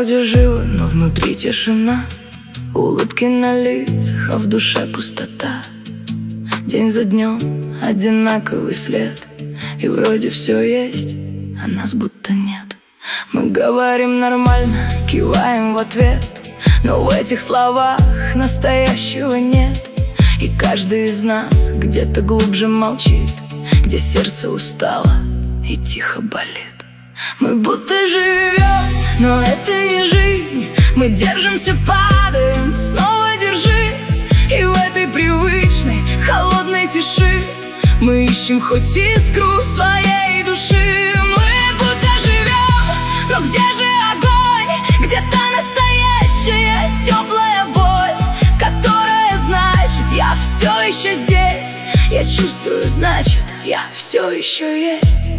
вроде живы, но внутри тишина. Улыбки на лицах, а в душе пустота. День за днем одинаковый след, и вроде все есть, а нас будто нет. Мы говорим нормально, киваем в ответ, но в этих словах настоящего нет. И каждый из нас где-то глубже молчит, где сердце устало и тихо болит. Мы будто живем, но это не жизнь. Мы держимся, падаем, снова держись. И в этой привычной, холодной тиши мы ищем хоть искру своей души. Мы будто живем, но где же огонь? Где та настоящая теплая боль, которая значит, я все еще здесь. Я чувствую, значит, я все еще есть.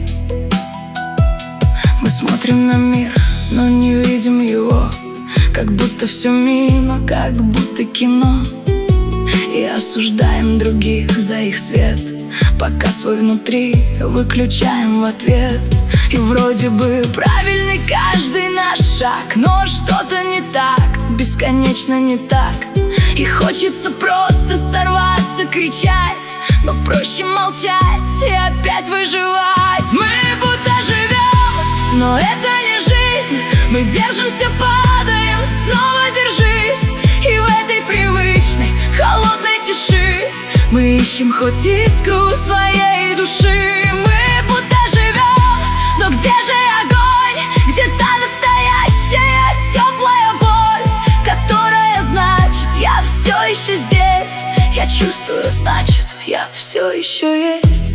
Мы смотрим на мир, но не видим его, как будто все мимо, как будто кино. И осуждаем других за их свет, пока свой внутри выключаем в ответ. И вроде бы правильный каждый наш шаг, но что-то не так, бесконечно не так. И хочется просто сорваться, кричать, но проще молчать и опять выживать. Мы будто живем, но это не жизнь. Мы держимся, падаем, снова держись. И в этой привычной, холодной тиши мы ищем хоть искру своей души. Мы будто живем, но где же огонь? Где та настоящая теплая боль, которая значит, я все еще здесь. Я чувствую, значит, я все еще есть.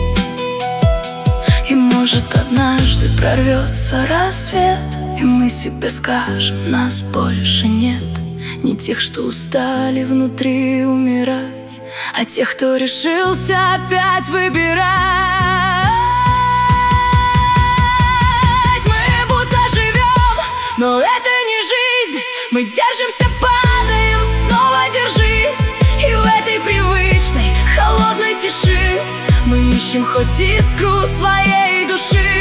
И может однажды прорвется рассвет, и мы себе скажем, нас больше нет. Не тех, что устали внутри умирать, а тех, кто решился опять выбирать. Мы будто живем, но это не жизнь. Мы держимся, падаем, снова держись. И в этой привычной, холодной тиши мы ищем хоть искру своей души.